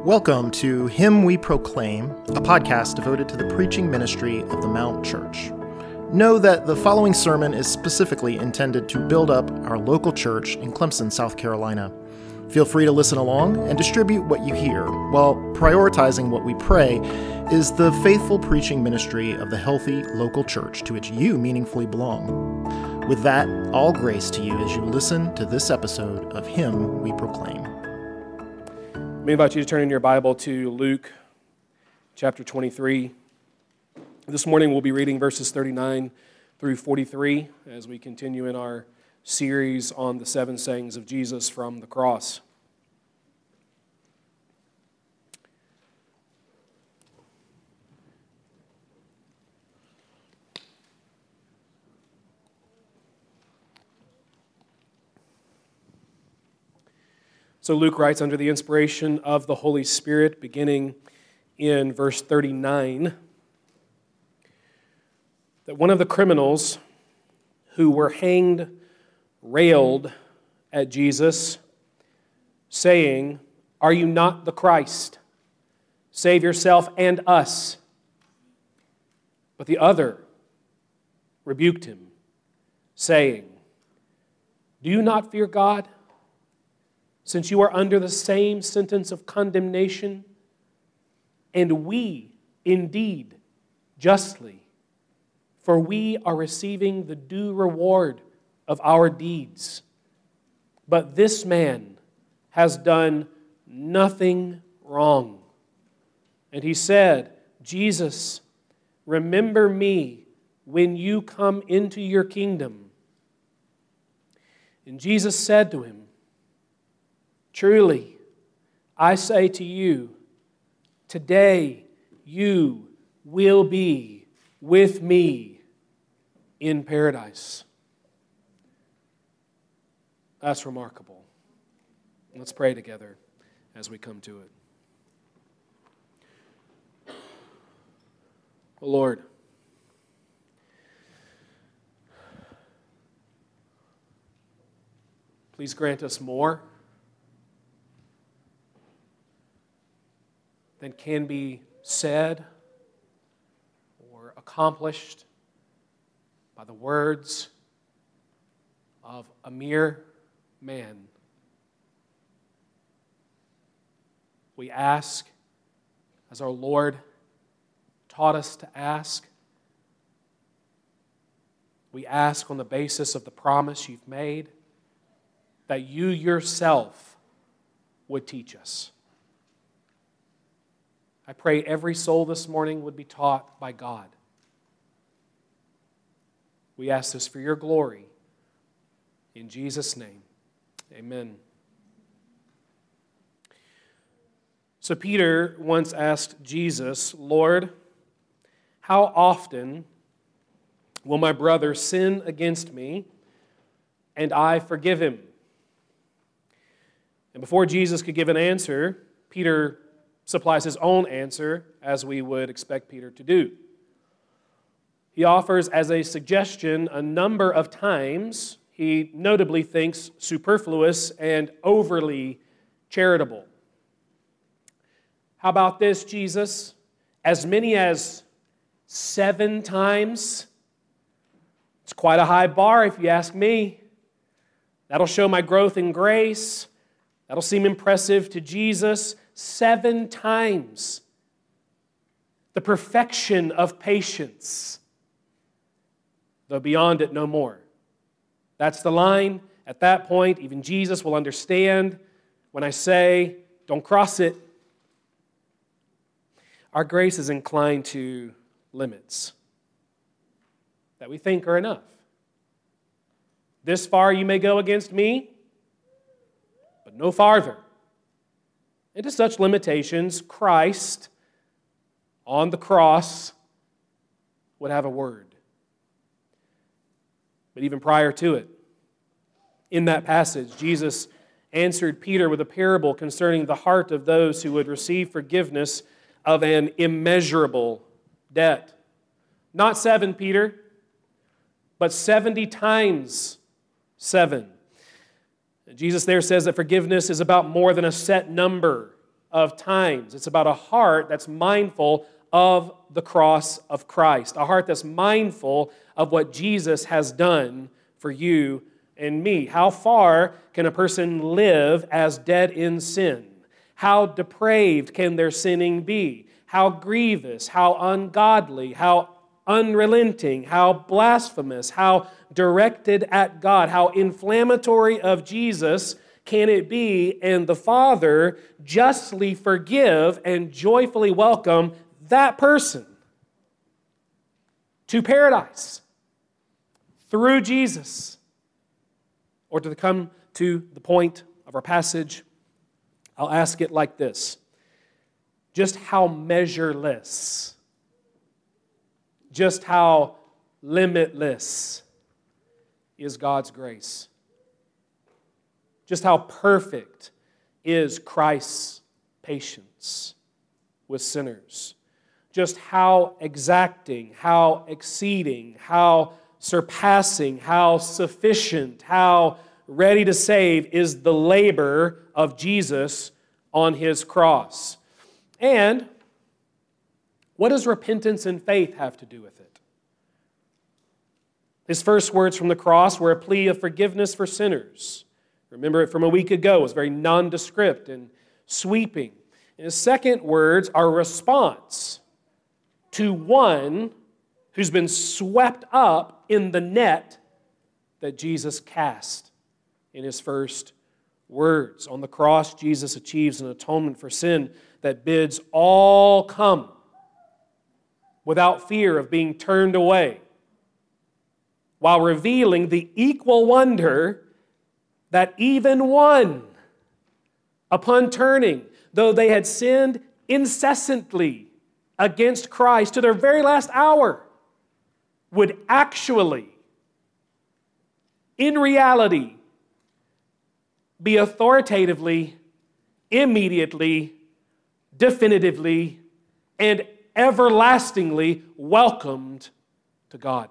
Welcome to Him We Proclaim, a podcast devoted to the preaching ministry of the Mount Church. Know that the following sermon is specifically intended to build up our local church in Clemson, South Carolina. Feel free to listen along and distribute what you hear, while prioritizing what we pray is the faithful preaching ministry of the healthy local church to which you meaningfully belong. With that, all grace to you as you listen to this episode of Him We Proclaim. Let me invite you to turn in your Bible to Luke chapter 23. This morning we'll be reading verses 39 through 43 as we continue in our series on the seven sayings of Jesus from the cross. So Luke writes under the inspiration of the Holy Spirit, beginning in verse 39, that one of the criminals who were hanged railed at Jesus, saying, "Are you not the Christ? Save yourself and us." But the other rebuked him, saying, "Do you not fear God, since you are under the same sentence of condemnation? And we, indeed, justly, for we are receiving the due reward of our deeds. But this man has done nothing wrong." And he said, "Jesus, remember me when you come into your kingdom." And Jesus said to him, "Truly, I say to you, today you will be with me in paradise." That's remarkable. Let's pray together as we come to it. Oh Lord, please grant us more than can be said or accomplished by the words of a mere man. We ask, as our Lord taught us to ask. We ask on the basis of the promise you've made that you yourself would teach us. I pray every soul this morning would be taught by God. We ask this for your glory. In Jesus' name, amen. So Peter once asked Jesus, "Lord, how often will my brother sin against me and I forgive him?" And before Jesus could give an answer, Peter supplies his own answer, as we would expect Peter to do. He offers as a suggestion a number of times he notably thinks superfluous and overly charitable. How about this, Jesus? As many as 7 times? It's quite a high bar if you ask me. That'll show my growth in grace. That'll seem impressive to Jesus. 7 times. The perfection of patience. Though beyond it, no more. That's the line. At that point, even Jesus will understand when I say, don't cross it. Our grace is inclined to limits that we think are enough. This far you may go against me, but no farther. And to such limitations, Christ on the cross would have a word. But even prior to it, in that passage, Jesus answered Peter with a parable concerning the heart of those who would receive forgiveness of an immeasurable debt. Not 7, Peter, but 70 times 7. Jesus there says that forgiveness is about more than a set number of times. It's about a heart that's mindful of the cross of Christ, a heart that's mindful of what Jesus has done for you and me. How far can a person live as dead in sin? How depraved can their sinning be? How grievous, how ungodly, how unrelenting, how blasphemous, how directed at God, how inflammatory of Jesus can it be, and the Father justly forgive and joyfully welcome that person to paradise through Jesus? Or to come to the point of our passage, I'll ask it like this. Just how measureless, just how limitless is God's grace? Just how perfect is Christ's patience with sinners? Just how exacting, how exceeding, how surpassing, how sufficient, how ready to save is the labor of Jesus on his cross. And what does repentance and faith have to do with it? His first words from the cross were a plea of forgiveness for sinners. Remember it from a week ago. It was very nondescript and sweeping. And his second words are a response to one who's been swept up in the net that Jesus cast in his first words. On the cross, Jesus achieves an atonement for sin that bids all come without fear of being turned away, while revealing the equal wonder that even one, upon turning, though they had sinned incessantly against Christ to their very last hour, would actually, in reality, be authoritatively, immediately, definitively, and everlastingly welcomed to God.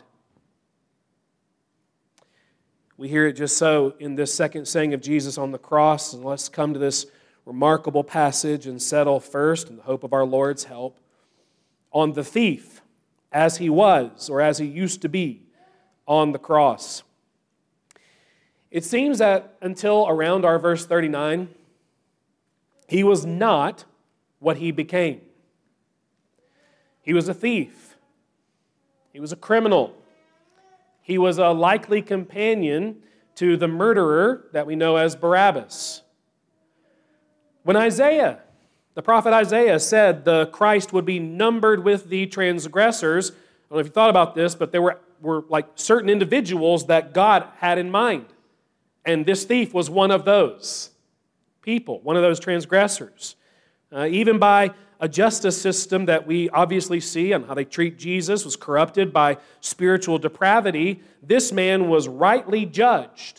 We hear it just so in this second saying of Jesus on the cross. And let's come to this remarkable passage and settle first, in the hope of our Lord's help, on the thief as he was or as he used to be on the cross. It seems that until around our verse 39, he was not what he became. He was a thief. He was a criminal. He was a likely companion to the murderer that we know as Barabbas. When Isaiah, the prophet Isaiah, said the Christ would be numbered with the transgressors, I don't know if you thought about this, but there were like certain individuals that God had in mind. And this thief was one of those people, one of those transgressors. Even by a justice system that we obviously see and how they treat Jesus was corrupted by spiritual depravity, this man was rightly judged.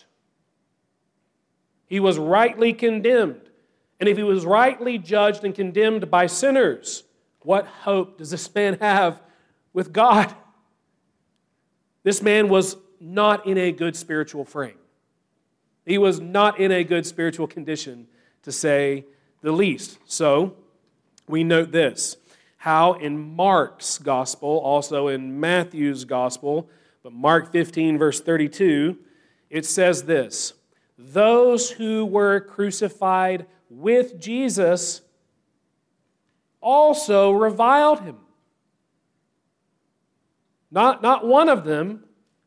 He was rightly condemned. And if he was rightly judged and condemned by sinners, what hope does this man have with God? This man was not in a good spiritual frame. He was not in a good spiritual condition, to say the least. So, we note this, how in Mark's gospel, also in Matthew's gospel, but Mark 15, verse 32, it says this, those who were crucified with Jesus also reviled him. Not one of them,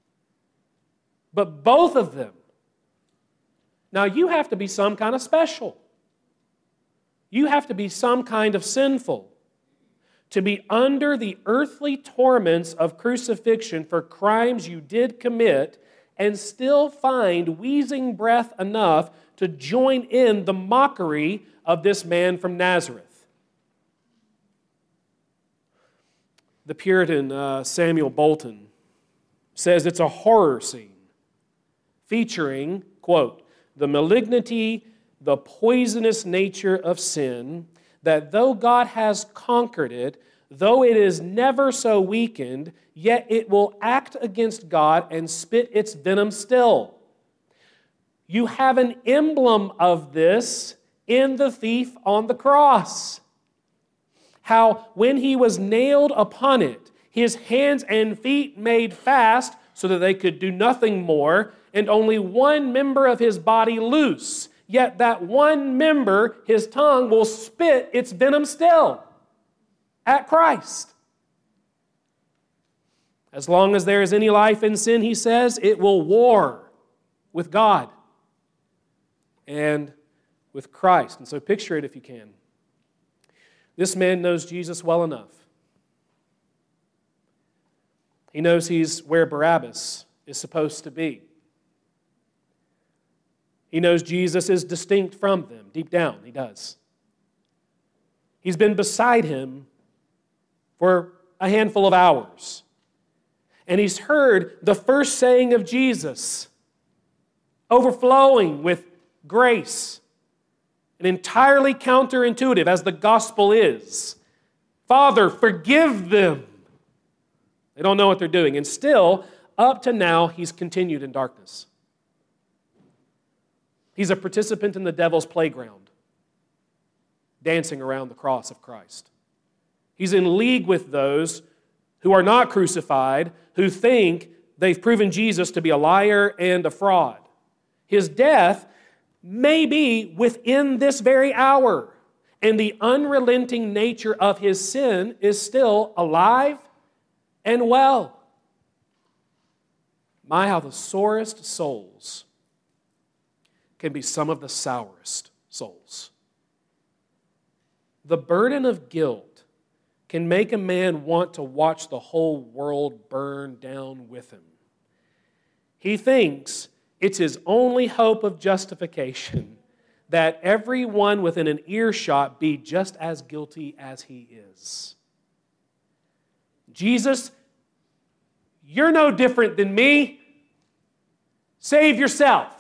but both of them. Now, you have to be some kind of special. You have to be some kind of sinful to be under the earthly torments of crucifixion for crimes you did commit and still find wheezing breath enough to join in the mockery of this man from Nazareth. The Puritan Samuel Bolton says it's a horror scene featuring, quote, the malignity, the poisonous nature of sin, that though God has conquered it, though it is never so weakened, yet it will act against God and spit its venom still. You have an emblem of this in the thief on the cross. How when he was nailed upon it, his hands and feet made fast so that they could do nothing more, and only one member of his body loose. Yet that one member, his tongue, will spit its venom still at Christ. As long as there is any life in sin, he says, it will war with God and with Christ. And so picture it if you can. This man knows Jesus well enough. He knows he's where Barabbas is supposed to be. He knows Jesus is distinct from them. Deep down, he does. He's been beside him for a handful of hours. And he's heard the first saying of Jesus, overflowing with grace, and entirely counterintuitive as the gospel is. Father, forgive them. They don't know what they're doing. And still, up to now, he's continued in darkness. He's a participant in the devil's playground, dancing around the cross of Christ. He's in league with those who are not crucified, who think they've proven Jesus to be a liar and a fraud. His death may be within this very hour, and the unrelenting nature of his sin is still alive and well. My, how the sorest souls can be some of the sourest souls. The burden of guilt can make a man want to watch the whole world burn down with him. He thinks it's his only hope of justification that everyone within an earshot be just as guilty as he is. Jesus, you're no different than me. Save yourself.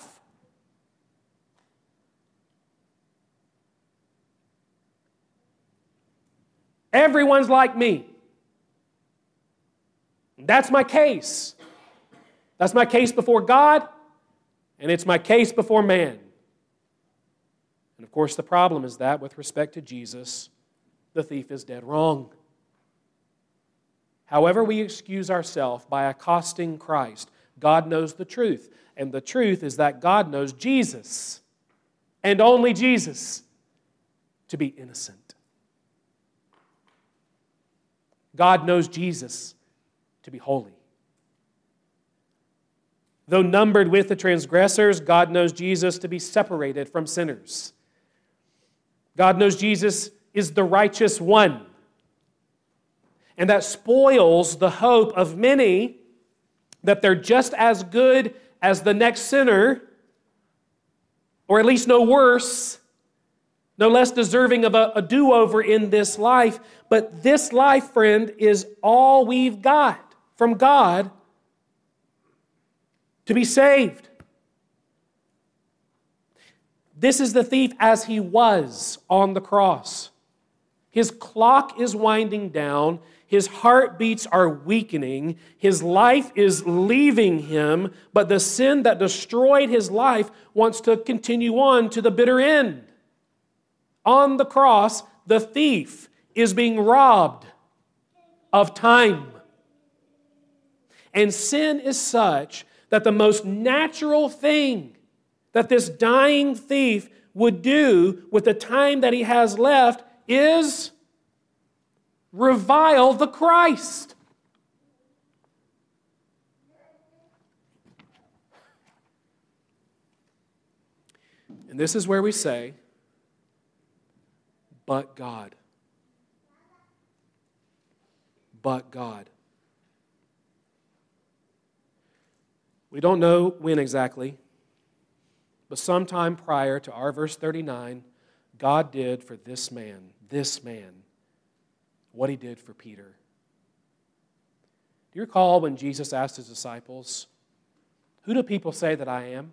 Everyone's like me. That's my case. That's my case before God, and it's my case before man. And of course, the problem is that with respect to Jesus, the thief is dead wrong. However we excuse ourselves by accosting Christ, God knows the truth. And the truth is that God knows Jesus, and only Jesus, to be innocent. God knows Jesus to be holy. Though numbered with the transgressors, God knows Jesus to be separated from sinners. God knows Jesus is the righteous one. And that spoils the hope of many that they're just as good as the next sinner, or at least no worse, no less deserving of a do-over in this life. But this life, friend, is all we've got from God to be saved. This is the thief as he was on the cross. His clock is winding down. His heartbeats are weakening. His life is leaving him. But the sin that destroyed his life wants to continue on to the bitter end. On the cross, the thief is being robbed of time. And sin is such that the most natural thing that this dying thief would do with the time that he has left is revile the Christ. And this is where we say, but God. But God. We don't know when exactly, but sometime prior to our verse 39, God did for this man, what he did for Peter. Do you recall when Jesus asked his disciples, who do people say that I am?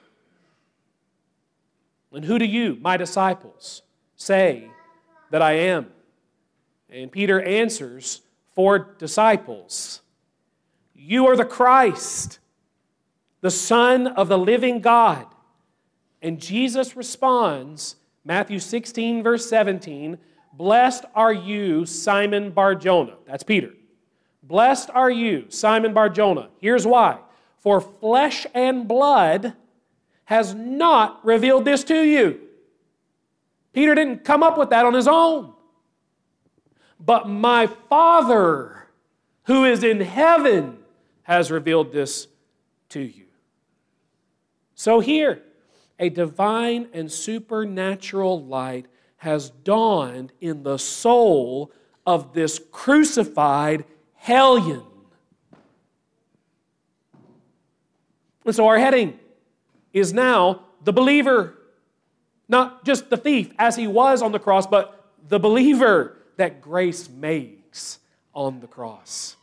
And who do you, my disciples, say that I am? And Peter answers for disciples, you are the Christ, the Son of the living God. And Jesus responds Matthew 16, verse 17, "Blessed are you, Simon Bar-Jonah." That's Peter. "Blessed are you, Simon Bar-Jonah." Here's why. "For flesh and blood has not revealed this to you." Peter didn't come up with that on his own. "But my Father who is in heaven has revealed this to you." So here, a divine and supernatural light has dawned in the soul of this crucified hellion. And so our heading is now the believer, not just the thief as he was on the cross, but the believer that grace makes on the cross.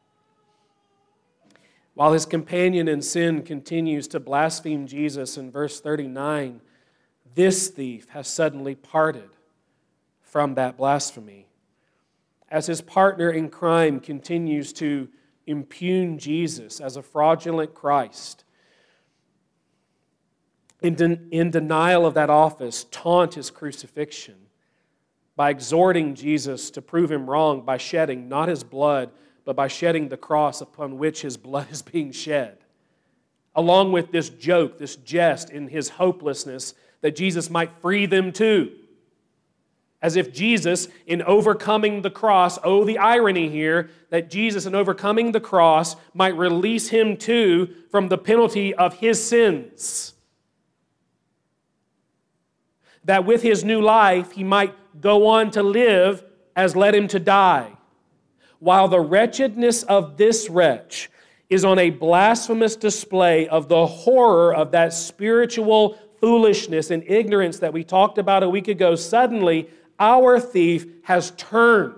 While his companion in sin continues to blaspheme Jesus in verse 39, this thief has suddenly parted from that blasphemy. As his partner in crime continues to impugn Jesus as a fraudulent Christ, in denial of that office, taunt his crucifixion by exhorting Jesus to prove him wrong by shedding not his blood, but by shedding the cross upon which his blood is being shed. Along with this joke, this jest in his hopelessness that Jesus might free them too. As if Jesus, in overcoming the cross, oh, the irony here, that Jesus, in overcoming the cross, might release him too from the penalty of his sins. That with his new life, he might go on to live as led him to die. While the wretchedness of this wretch is on a blasphemous display of the horror of that spiritual foolishness and ignorance that we talked about a week ago, suddenly our thief has turned.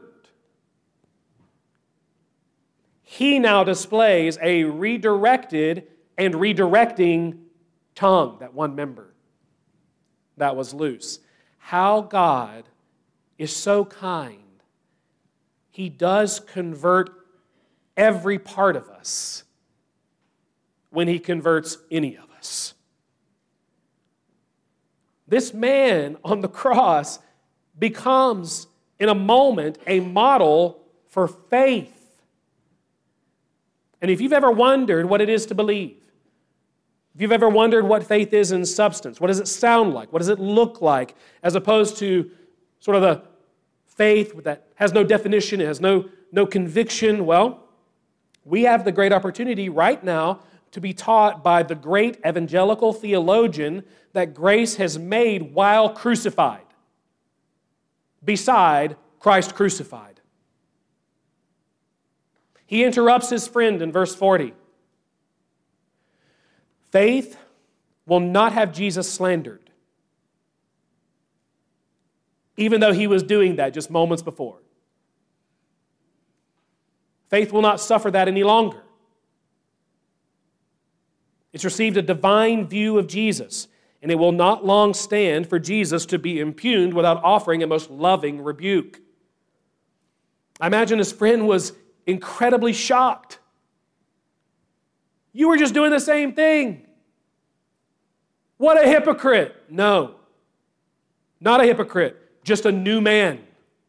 He now displays a redirected and redirecting tongue, that one member that was loose. How God is so kind. He does convert every part of us when He converts any of us. This man on the cross becomes, in a moment, a model for faith. And if you've ever wondered what it is to believe, if you've ever wondered what faith is in substance, what does it sound like? What does it look like? As opposed to sort of the faith that has no definition, it has no conviction. Well, we have the great opportunity right now to be taught by the great evangelical theologian that grace has made while crucified, beside Christ crucified. He interrupts his friend in verse 40. Faith will not have Jesus slandered, even though he was doing that just moments before. Faith will not suffer that any longer. It's received a divine view of Jesus, and it will not long stand for Jesus to be impugned without offering a most loving rebuke. I imagine his friend was incredibly shocked. You were just doing the same thing. What a hypocrite. No, not a hypocrite, just a new man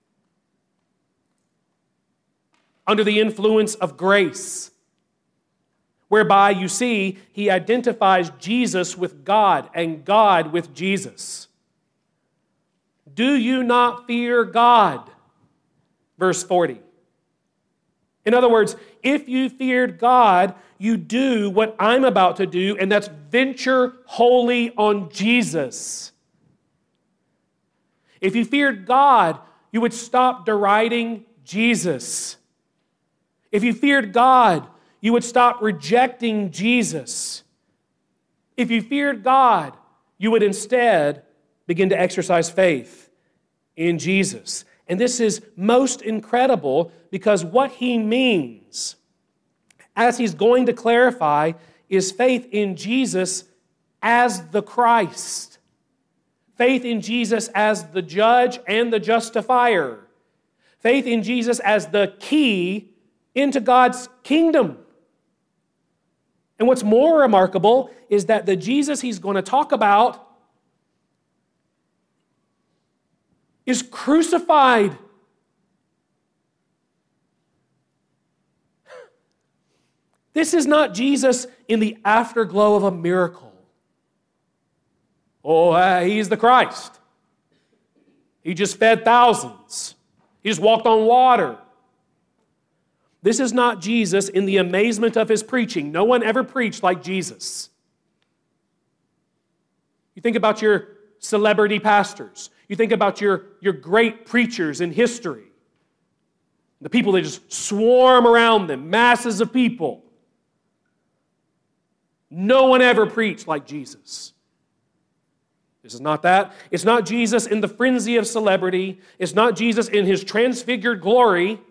under the influence of grace, whereby, you see, he identifies Jesus with God and God with Jesus. Do you not fear God? Verse 40. In other words, if you feared God, you do what I'm about to do, and that's venture wholly on Jesus. If you feared God, you would stop deriding Jesus. If you feared God, you would stop rejecting Jesus. If you feared God, you would instead begin to exercise faith in Jesus. And this is most incredible because what he means, as he's going to clarify, is faith in Jesus as the Christ. Faith in Jesus as the judge and the justifier. Faith in Jesus as the key into God's kingdom. And what's more remarkable is that the Jesus he's going to talk about is crucified. This is not Jesus in the afterglow of a miracle. Oh, he's the Christ. He just fed thousands. He just walked on water. This is not Jesus in the amazement of his preaching. No one ever preached like Jesus. You think about your celebrity pastors. You think about your great preachers in history. The people that just swarm around them, masses of people. No one ever preached like Jesus. This is not that. It's not Jesus in the frenzy of celebrity. It's not Jesus in his transfigured glory.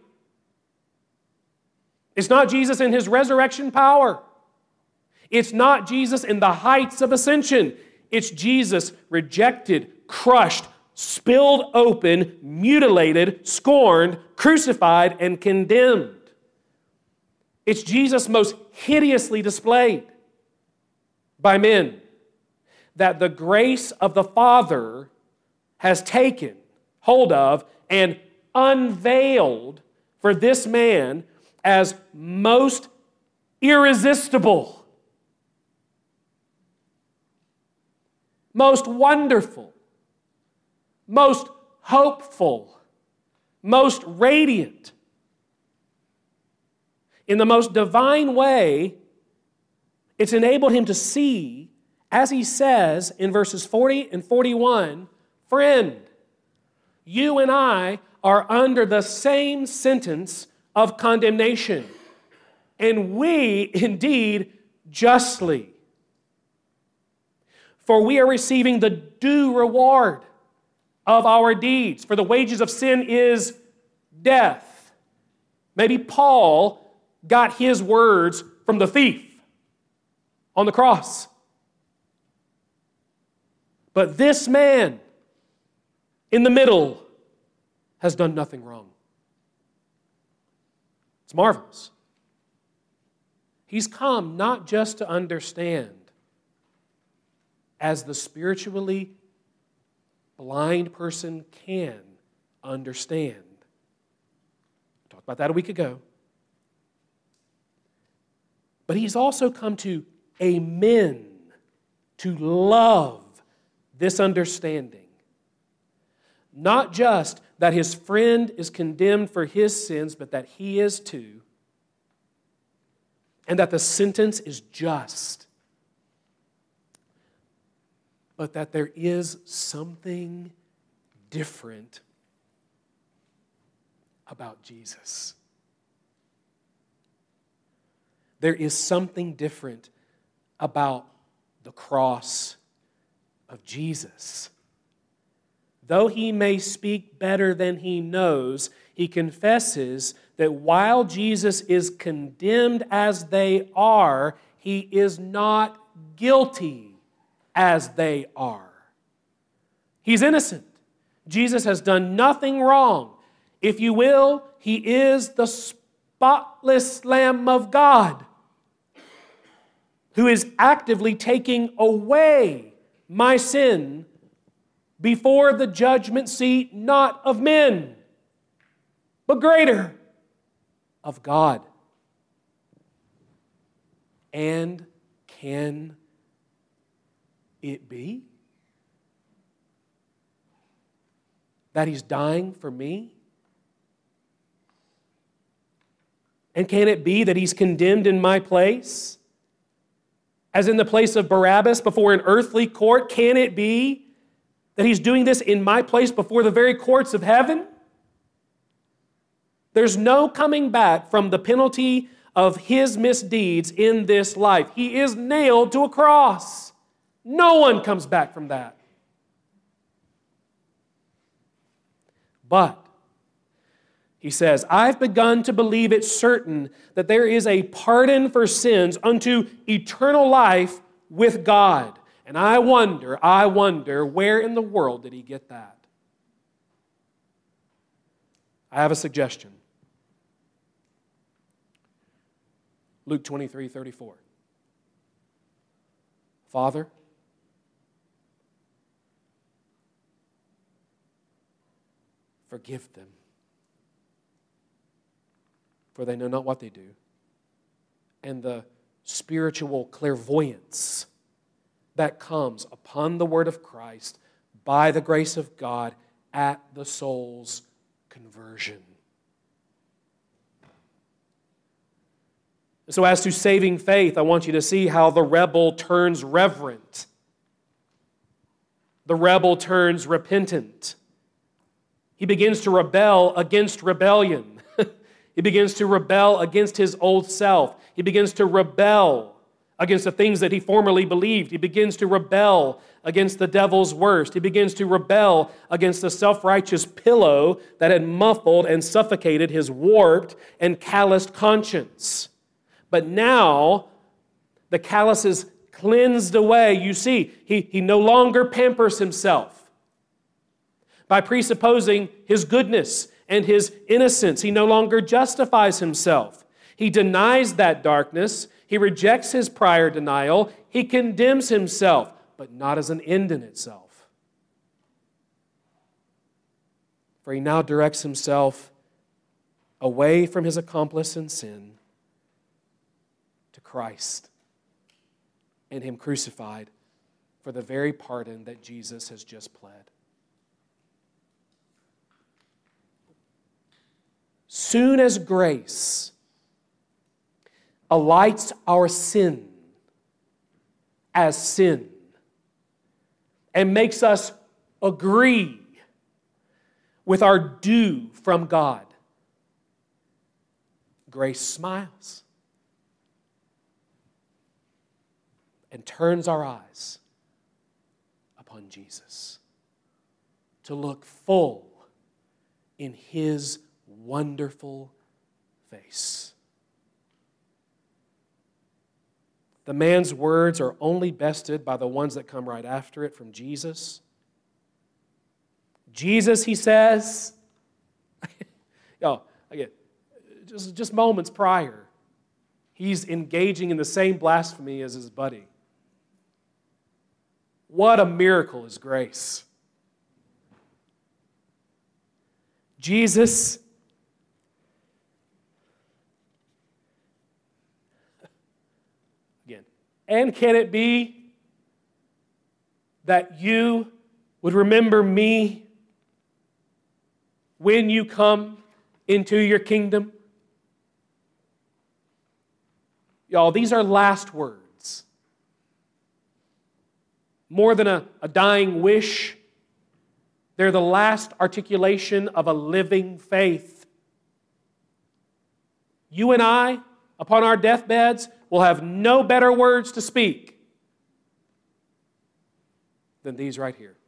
It's not Jesus in his resurrection power. It's not Jesus in the heights of ascension. It's Jesus rejected, crushed, spilled open, mutilated, scorned, crucified, and condemned. It's Jesus most hideously displayed by men, that the grace of the Father has taken hold of and unveiled for this man as most irresistible, most wonderful, most hopeful, most radiant. In the most divine way, it's enabled him to see, as he says in verses 40 and 41, friend, you and I are under the same sentence of condemnation, and we indeed justly. For we are receiving the due reward of our deeds. For the wages of sin is death. Maybe Paul got his words from the thief on the cross. But this man in the middle has done nothing wrong. It's marvelous. He's come not just to understand as the spiritually blind person can understand. We talked about that a week ago. But he's also come to amen, to love this understanding. Not just that his friend is condemned for his sins, but that he is too. And that the sentence is just. But that there is something different about Jesus. There is something different about the cross of Jesus. Though he may speak better than he knows, he confesses that while Jesus is condemned as they are, he is not guilty as they are. He's innocent. Jesus has done nothing wrong. If you will, he is the spotless Lamb of God who is actively taking away my sin before the judgment seat, not of men, but greater, of God. And can it be that he's dying for me? And can it be that he's condemned in my place? As in the place of Barabbas before an earthly court, can it be that he's doing this in my place before the very courts of heaven? There's no coming back from the penalty of his misdeeds in this life. He is nailed to a cross. No one comes back from that. But he says, I've begun to believe it certain that there is a pardon for sins unto eternal life with God. And I wonder, where in the world did he get that? I have a suggestion. Luke 23:34. Father, Forgive them, for they know not what they do. And the spiritual clairvoyance that comes upon the word of Christ by the grace of God at the soul's conversion. So as to saving faith, I want you to see how the rebel turns reverent. The rebel turns repentant. He begins to rebel against rebellion. He begins to rebel against his old self. He begins to rebel against the things that he formerly believed. He begins to rebel against the devil's worst. He begins to rebel against the self-righteous pillow that had muffled and suffocated his warped and calloused conscience. But now, the callous is cleansed away. You see, he no longer pampers himself by presupposing his goodness and his innocence. He no longer justifies himself. He denies that darkness. He rejects his prior denial. He condemns himself, but not as an end in itself. For he now directs himself away from his accomplice in sin to Christ and him crucified for the very pardon that Jesus has just pled. Soon as grace alights our sin as sin and makes us agree with our due from God, grace smiles and turns our eyes upon Jesus to look full in His wonderful face. The man's words are only bested by the ones that come right after it from Jesus. Jesus, he says, again, just moments prior, he's engaging in the same blasphemy as his buddy. What a miracle is grace. Jesus, again, and can it be that you would remember me when you come into your kingdom? Y'all, these are last words. More than a dying wish, they're the last articulation of a living faith. You and I, upon our deathbeds, will have no better words to speak than these right here.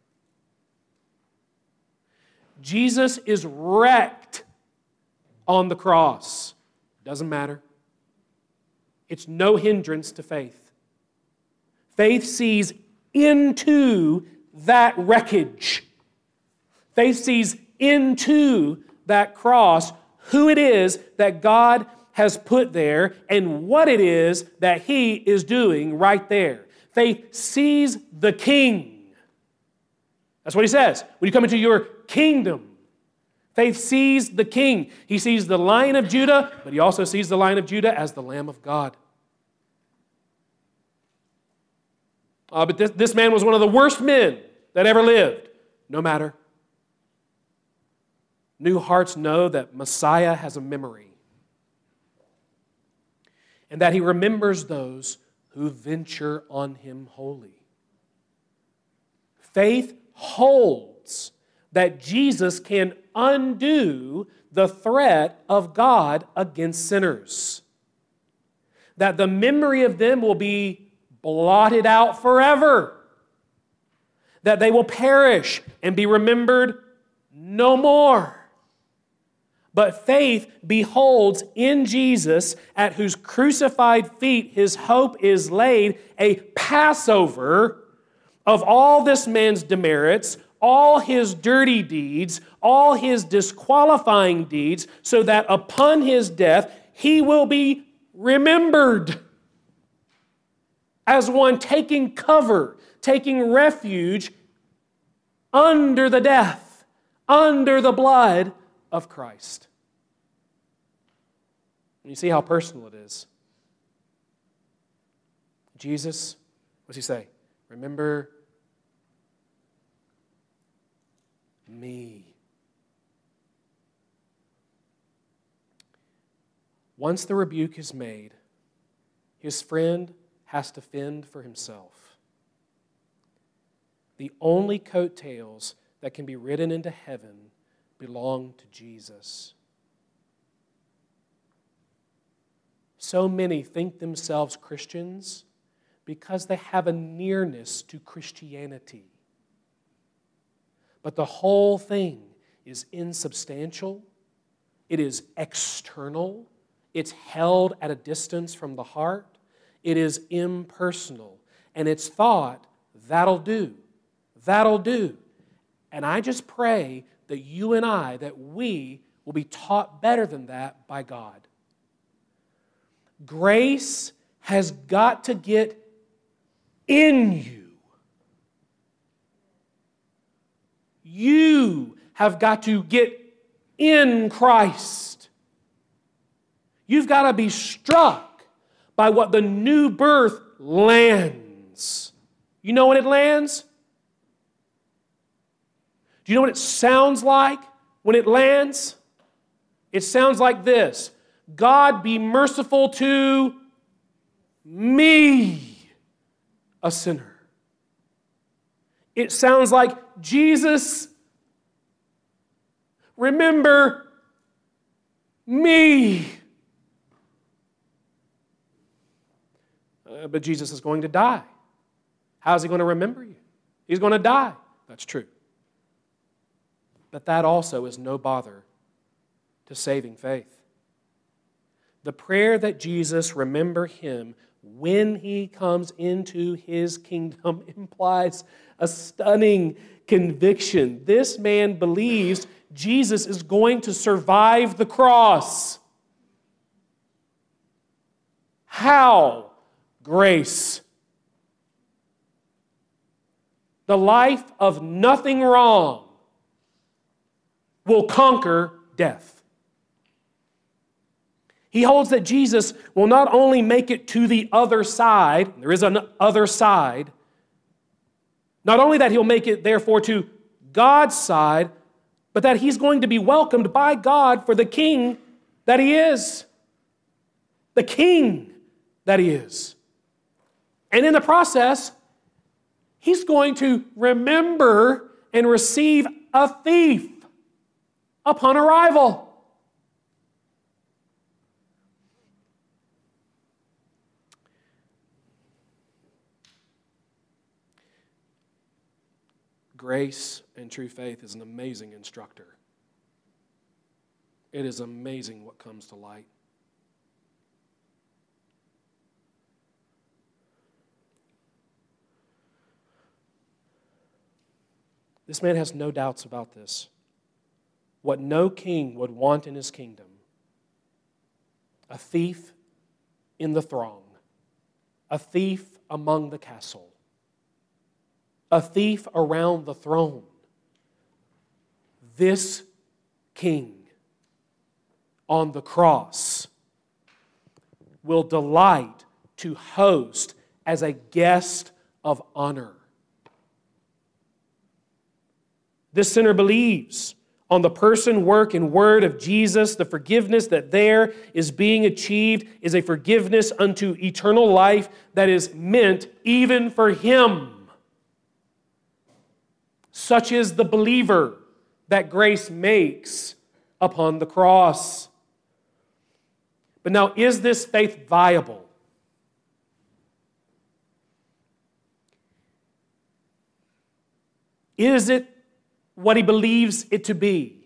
Jesus is wrecked on the cross. Doesn't matter. It's no hindrance to faith. Faith sees into that wreckage. Faith sees into that cross who it is that God has put there and what it is that He is doing right there. Faith sees the King. That's what he says. When you come into your kingdom, faith sees the King. He sees the Lion of Judah, but he also sees the Lion of Judah as the Lamb of God. But this man was one of the worst men that ever lived. No matter. New hearts know that Messiah has a memory and that He remembers those who venture on Him wholly. Faith holds that Jesus can undo the threat of God against sinners. That the memory of them will be blotted out forever. That they will perish and be remembered no more. But faith beholds in Jesus, at whose crucified feet His hope is laid, a Passover of all this man's demerits, all his dirty deeds, all his disqualifying deeds, so that upon his death he will be remembered as one taking cover, taking refuge under the death, under the blood of Christ. And you see how personal it is. Jesus, what does he say? Remember me. Once the rebuke is made, his friend has to fend for himself. The only coattails that can be ridden into heaven belong to Jesus. So many think themselves Christians because they have a nearness to Christianity. But the whole thing is insubstantial. It is external. It's held at a distance from the heart. It is impersonal. And it's thought, that'll do. That'll do. And I just pray that you and I, that we will be taught better than that by God. Grace has got to get in you. You have got to get in Christ. You've got to be struck by what the new birth lands. You know when it lands? Do you know what it sounds like when it lands? It sounds like this. God be merciful to me, a sinner. It sounds like, Jesus, remember me. But Jesus is going to die. How is he going to remember you? He's going to die. That's true. But that also is no bother to saving faith. The prayer that Jesus remember him when he comes into his kingdom implies a stunning conviction. This man believes Jesus is going to survive the cross. How? Grace. The life of nothing wrong will conquer death. He holds that Jesus will not only make it to the other side, there is an other side, not only that he'll make it, therefore, to God's side, but that he's going to be welcomed by God for the king that he is. The king that he is. And in the process, he's going to remember and receive a thief upon arrival. Grace and true faith is an amazing instructor. It is amazing what comes to light. This man has no doubts about this. What no king would want in his kingdom: a thief in the throng, a thief among the castle, a thief around the throne. This king on the cross will delight to host as a guest of honor. This sinner believes on the person, work, and word of Jesus. The forgiveness that there is being achieved is a forgiveness unto eternal life that is meant even for him. Such is the believer that grace makes upon the cross. But now, is this faith viable? Is it what he believes it to be?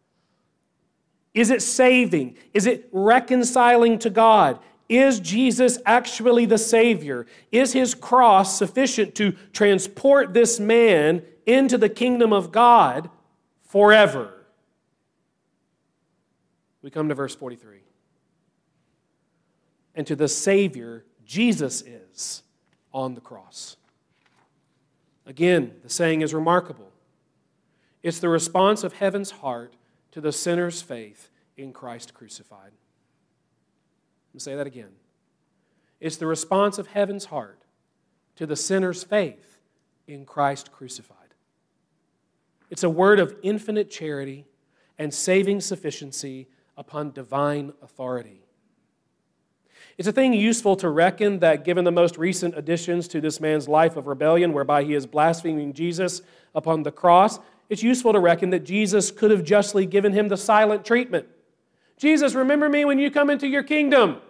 Is it saving? Is it reconciling to God? Is Jesus actually the Savior? Is his cross sufficient to transport this man into the kingdom of God forever? We come to verse 43. And to the Savior, Jesus is on the cross. Again, the saying is remarkable. It's the response of heaven's heart to the sinner's faith in Christ crucified. I'll say that again. It's the response of heaven's heart to the sinner's faith in Christ crucified. It's a word of infinite charity and saving sufficiency upon divine authority. It's a thing useful to reckon that given the most recent additions to this man's life of rebellion, whereby he is blaspheming Jesus upon the cross, it's useful to reckon that Jesus could have justly given him the silent treatment. Jesus, remember me when you come into your kingdom.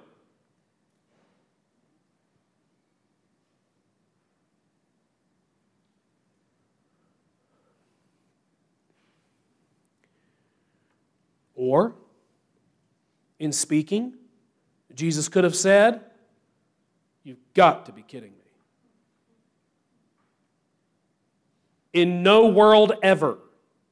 Or, in speaking, Jesus could have said, "You've got to be kidding me. In no world ever."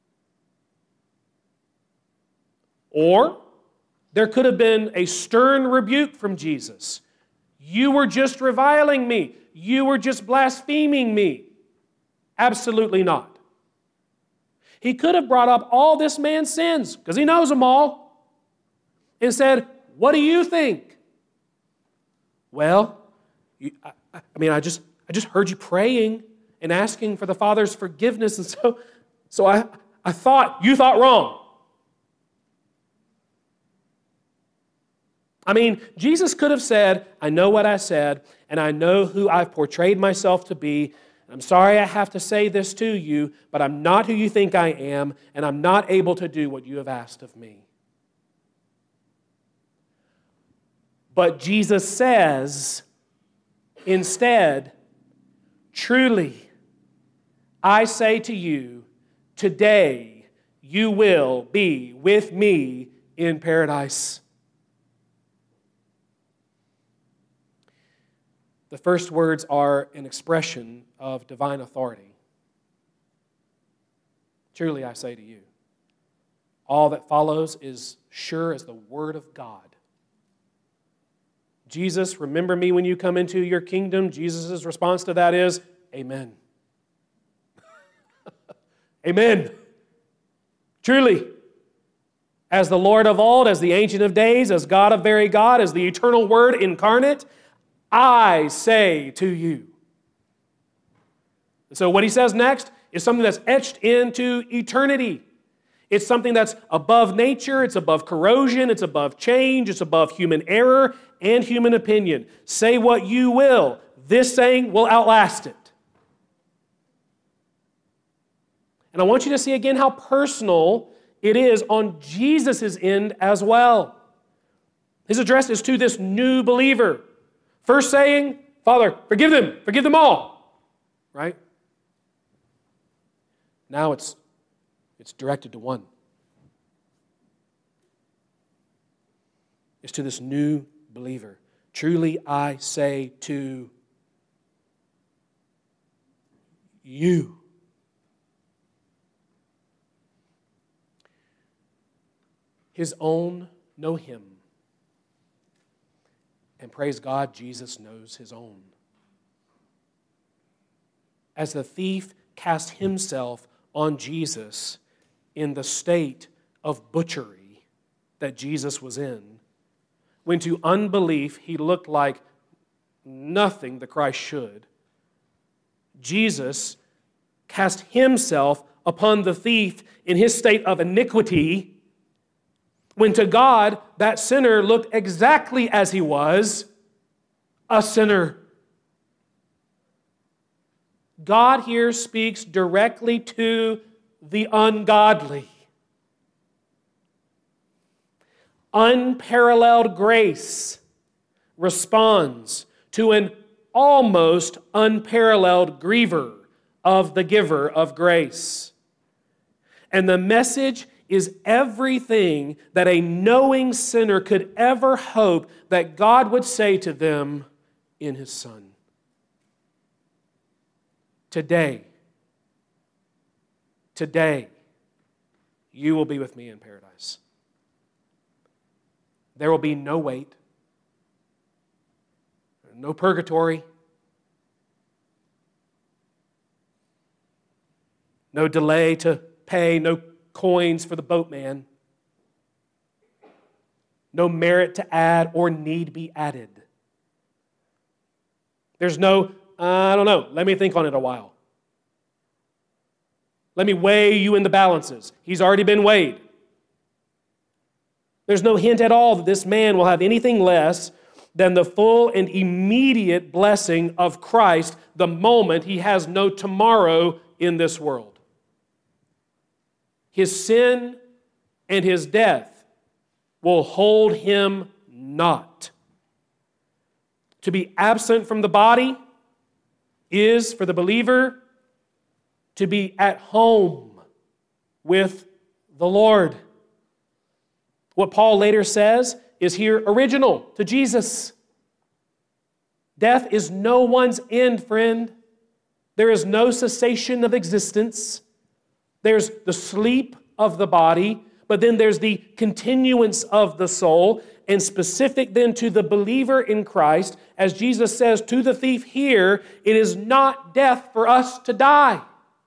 Or, there could have been a stern rebuke from Jesus. "You were just reviling me. You were just blaspheming me." Absolutely not. He could have brought up all this man's sins, because he knows them all, and said, "What do you think?" "Well, I just heard you praying and asking for the Father's forgiveness, and so I thought you thought wrong." Jesus could have said, "I know what I said, and I know who I've portrayed myself to be. I'm sorry I have to say this to you, but I'm not who you think I am, and I'm not able to do what you have asked of me." But Jesus says, instead, "Truly, I say to you, today you will be with me in paradise." The first words are an expression of divine authority. "Truly, I say to you." All that follows is sure as the word of God. Jesus, remember me when you come into your kingdom. Jesus' response to that is, "Amen." Amen. Truly, as the Lord of old, as the Ancient of Days, as God of very God, as the eternal Word incarnate, I say to you. So what he says next is something that's etched into eternity. It's something that's above nature, it's above corrosion, it's above change, it's above human error and human opinion. Say what you will, this saying will outlast it. And I want you to see again how personal it is on Jesus' end as well. His address is to this new believer. First saying, "Father, forgive them all." Right? Now it's directed to one. It's to this new believer. "Truly I say to you." His own know him. And praise God, Jesus knows his own. As the thief cast himself on Jesus in the state of butchery that Jesus was in, when to unbelief he looked like nothing the Christ should, Jesus cast himself upon the thief in his state of iniquity, when to God that sinner looked exactly as he was, a sinner. God here speaks directly to the ungodly. Unparalleled grace responds to an almost unparalleled griever of the giver of grace. And the message is everything that a knowing sinner could ever hope that God would say to them in His Son. Today, you will be with me in paradise. There will be no wait, no purgatory, no delay to pay, no coins for the boatman. No merit to add or need be added. There's no, I don't know, let me think on it a while. Let me weigh you in the balances. He's already been weighed. There's no hint at all that this man will have anything less than the full and immediate blessing of Christ the moment he has no tomorrow in this world. His sin and his death will hold him not. To be absent from the body is, for the believer, to be at home with the Lord. What Paul later says is here original to Jesus. Death is no one's end, friend. There is no cessation of existence. There's the sleep of the body, but then there's the continuance of the soul, and specific then to the believer in Christ, as Jesus says to the thief here, it is not death for us to die.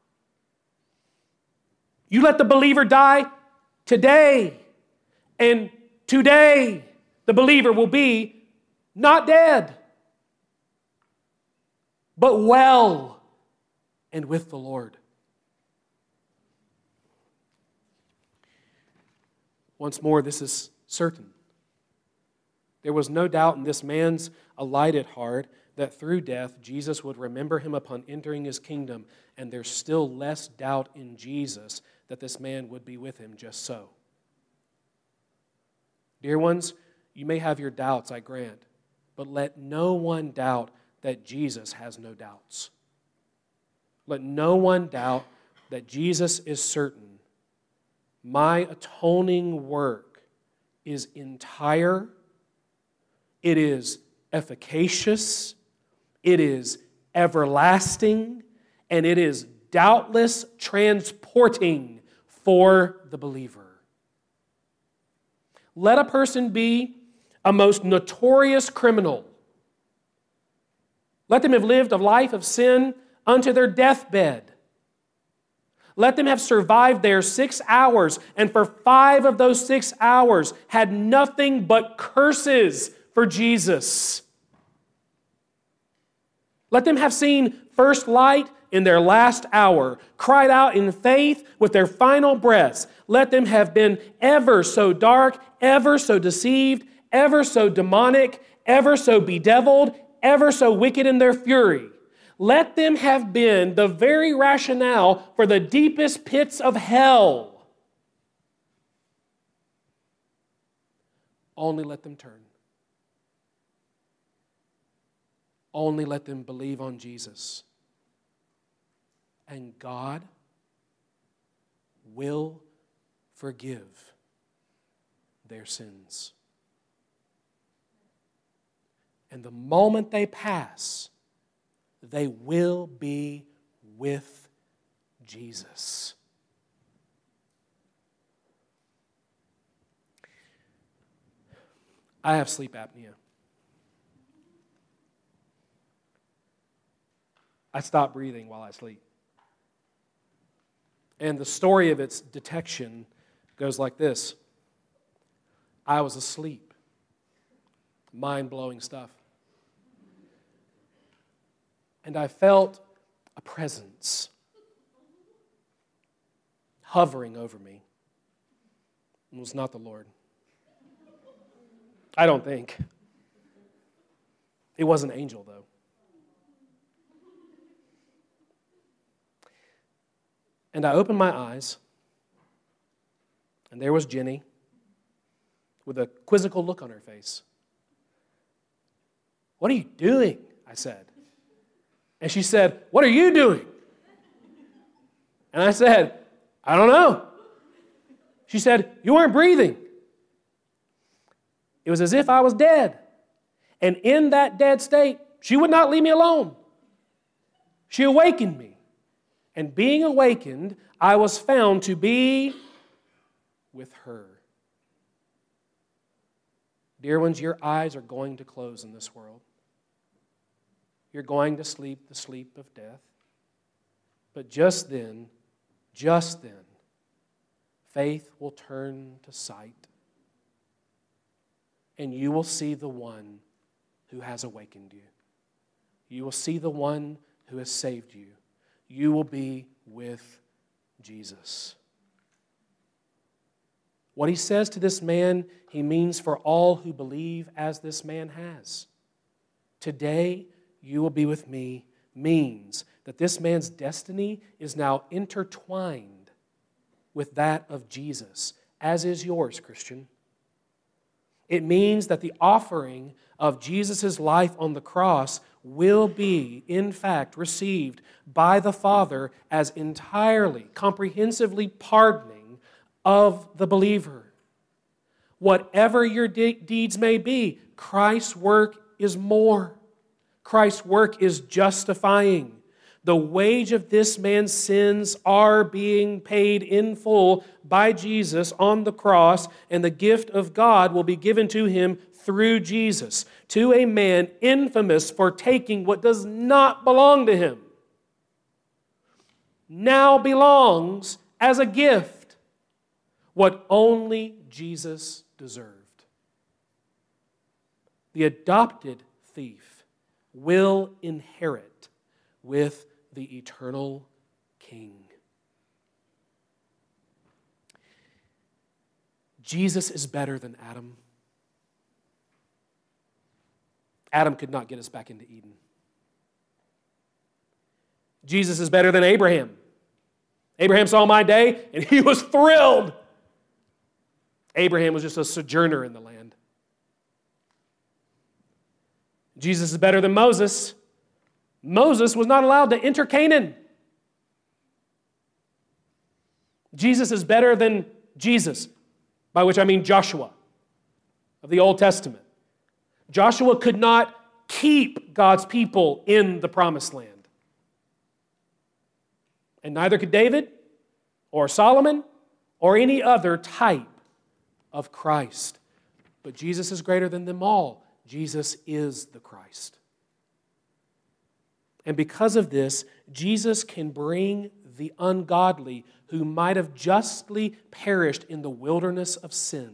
You let the believer die today, and today the believer will be not dead, but well and with the Lord. Once more, this is certain. There was no doubt in this man's alighted heart that through death, Jesus would remember him upon entering his kingdom, and there's still less doubt in Jesus that this man would be with him just so. Dear ones, you may have your doubts, I grant, but let no one doubt that Jesus has no doubts. Let no one doubt that Jesus is certain. My atoning work is entire, it is efficacious, it is everlasting, and it is doubtless transporting for the believer. Let a person be a most notorious criminal. Let them have lived a life of sin unto their deathbed. Let them have survived there 6 hours, and for 5 of those 6 hours had nothing but curses for Jesus. Let them have seen first light in their last hour, cried out in faith with their final breaths. Let them have been ever so dark, ever so deceived, ever so demonic, ever so bedeviled, ever so wicked in their fury. Let them have been the very rationale for the deepest pits of hell. Only let them turn. Only let them believe on Jesus. And God will forgive their sins. And the moment they pass, they will be with Jesus. I have sleep apnea. I stop breathing while I sleep. And the story of its detection goes like this. I was asleep. Mind-blowing stuff. And I felt a presence hovering over me. It was not the Lord. I don't think. It was an angel, though. And I opened my eyes, and there was Jenny with a quizzical look on her face. "What are you doing?" I said. And she said, "What are you doing?" And I said, "I don't know." She said, "You weren't breathing." It was as if I was dead. And in that dead state, she would not leave me alone. She awakened me. And being awakened, I was found to be with her. Dear ones, your eyes are going to close in this world. You're going to sleep the sleep of death. But just then, faith will turn to sight, and you will see the one who has awakened you. You will see the one who has saved you. You will be with Jesus. What he says to this man, he means for all who believe as this man has. Today, you will be with me means that this man's destiny is now intertwined with that of Jesus, as is yours, Christian. It means that the offering of Jesus' life on the cross will be, in fact, received by the Father as entirely, comprehensively pardoning of the believer. Whatever your deeds may be, Christ's work is more. Christ's work is justifying. The wage of this man's sins are being paid in full by Jesus on the cross, and the gift of God will be given to him through Jesus, to a man infamous for taking what does not belong to him, now belongs as a gift what only Jesus deserved. The adopted thief will inherit with the eternal King. Jesus is better than Adam. Adam could not get us back into Eden. Jesus is better than Abraham. Abraham saw my day and he was thrilled. Abraham was just a sojourner in the land. Jesus is better than Moses. Moses was not allowed to enter Canaan. Jesus is better than Jesus, by which I mean Joshua of the Old Testament. Joshua could not keep God's people in the promised land. And neither could David or Solomon or any other type of Christ. But Jesus is greater than them all. Jesus is the Christ. And because of this, Jesus can bring the ungodly who might have justly perished in the wilderness of sin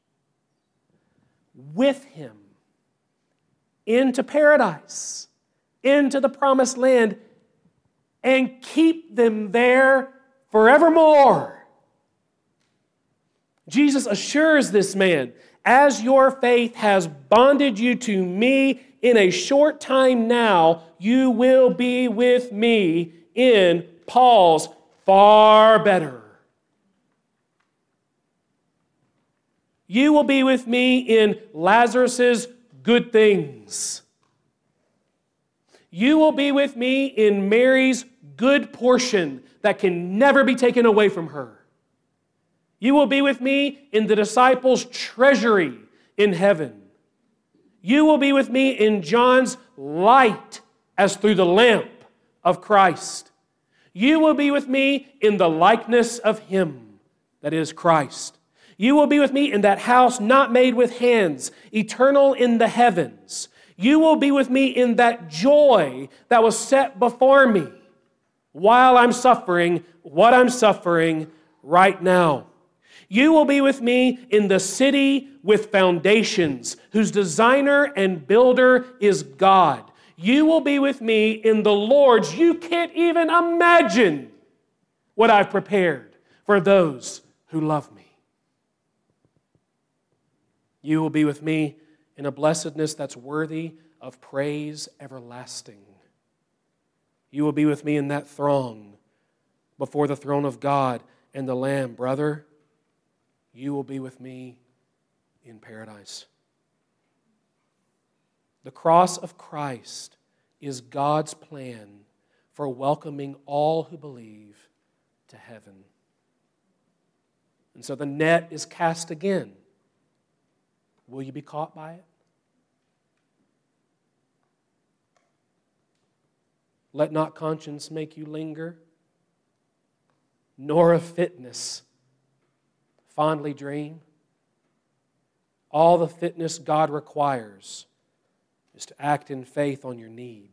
with him into paradise, into the promised land, and keep them there forevermore. Jesus assures this man, as your faith has bonded you to me, in a short time now, you will be with me in Paul's far better. You will be with me in Lazarus's good things. You will be with me in Mary's good portion that can never be taken away from her. You will be with me in the disciples' treasury in heaven. You will be with me in John's light as through the lamp of Christ. You will be with me in the likeness of him, that is Christ. You will be with me in that house not made with hands, eternal in the heavens. You will be with me in that joy that was set before me while I'm suffering what I'm suffering right now. You will be with me in the city with foundations, whose designer and builder is God. You will be with me in the Lord's. You can't even imagine what I've prepared for those who love me. You will be with me in a blessedness that's worthy of praise everlasting. You will be with me in that throng before the throne of God and the Lamb. Brother, you will be with me in paradise. The cross of Christ is God's plan for welcoming all who believe to heaven. And so the net is cast again. Will you be caught by it? Let not conscience make you linger, nor of fitness fondly dream. All the fitness God requires is to act in faith on your need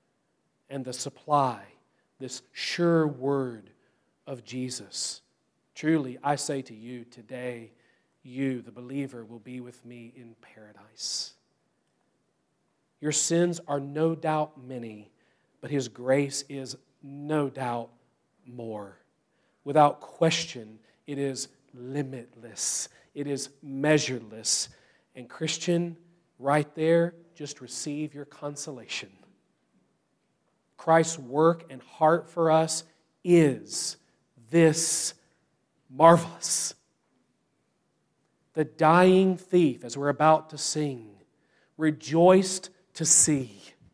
and the supply, this sure word of Jesus Truly, I say to you today, you, the believer, will be with me in paradise. Your sins are no doubt many, but His grace is no doubt more. Without question, it is limitless. It is measureless. And Christian, right there, just receive your consolation. Christ's work and heart for us is this marvelous. The dying thief, as we're about to sing, rejoiced to see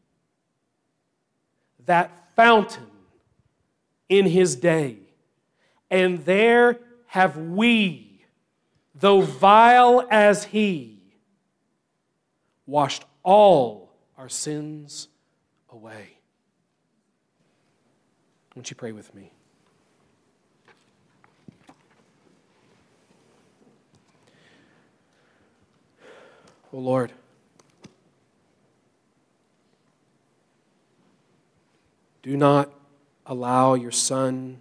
that fountain in his day. And there have we, though vile as he, washed all our sins away. Won't you pray with me? Oh Lord, do not allow your Son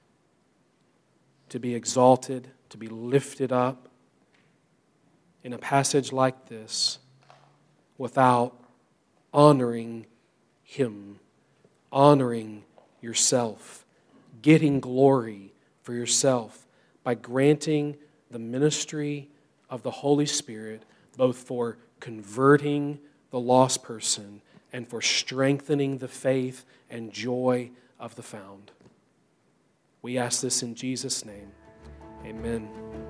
to be exalted, to be lifted up in a passage like this without honoring Him, honoring yourself, getting glory for yourself by granting the ministry of the Holy Spirit both for converting the lost person and for strengthening the faith and joy of the found. We ask this in Jesus' name. Amen.